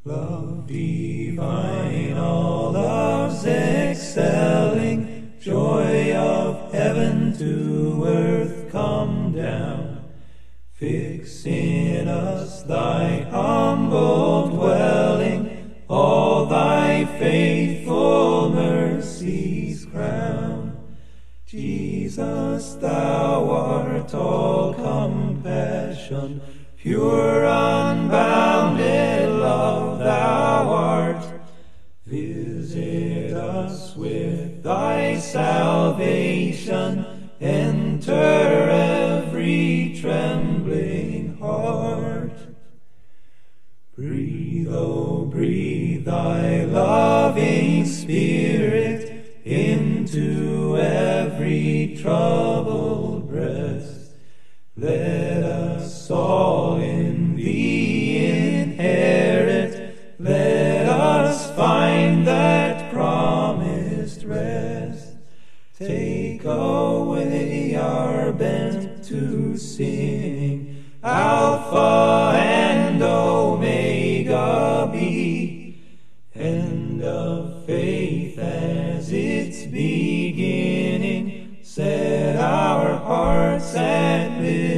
Love divine, all love's excelling, joy of heaven to earth come down. Fix in us thy humble dwelling, all thy faithful mercies crown. Jesus, thou art all compassion, pure unbounded love thou art. Visit us with thy salvation, enter every trembling heart. Breathe, oh breathe thy loving Spirit into every troubled breast. Let us all in thee inherit, let us find that promised rest. Take away our bent to sinning, Alpha and Omega be, end of faith as its beginning, set our hearts at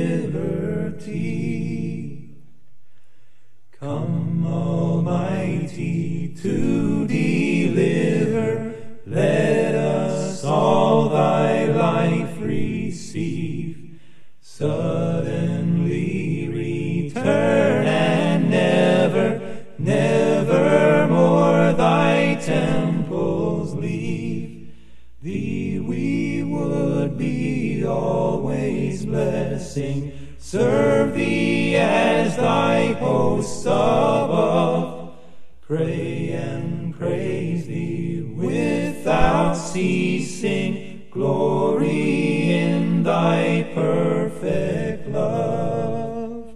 liberty. Come, Almighty, to deliver, let us all thy life receive. Suddenly return and never, never more thy temples leave. Thee we would be always blessing, serve thee as thy hosts above, pray and praise thee without ceasing, glory in thy perfect love.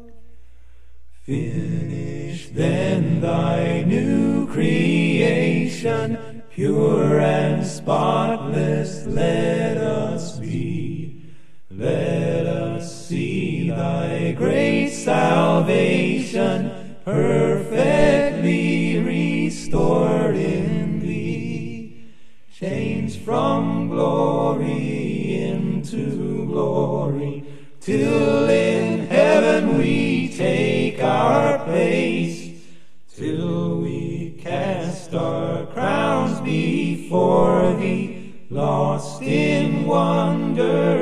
Finish then thy new creation, pure and spotless let us be. Let us see thy great salvation, perfectly restored in thee. Changed from glory into glory, till in heaven we take our place, till we cast our crowns before thee, lost in wonder